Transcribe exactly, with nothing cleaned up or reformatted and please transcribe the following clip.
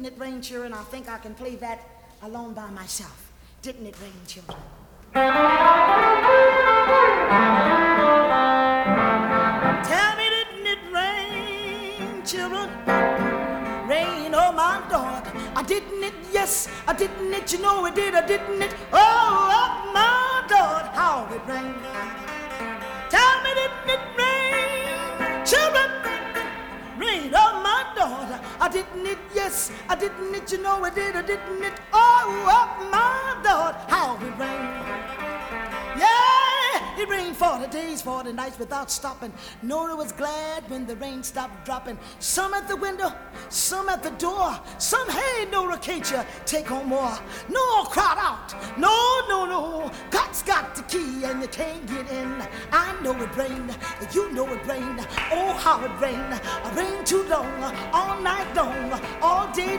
Didn't it rain, children? I think I can play that alone by myself. Didn't it rain, children? Tell me, didn't it rain, children? Rain, oh my Lord. I didn't it, yes, I didn't it, you know it did, I didn't it. Oh, oh my Lord, how it rained. Tell me, didn't it rain, children? Rain, oh my Lord. I didn't it, yes, I didn't it, you know it did, I didn't it. Oh, oh my Lord, how it rained. Yeah, it rained forty days, forty nights without stopping. Nora was glad when the rain stopped dropping. Some at the window, some at the door. Some, hey, Nora, can't you take home more? No, crowd out. No, no, no. God's got the key and you can't get in. I know it rained, you know it rained. Oh, how it rained. It rained too long, all night long, all day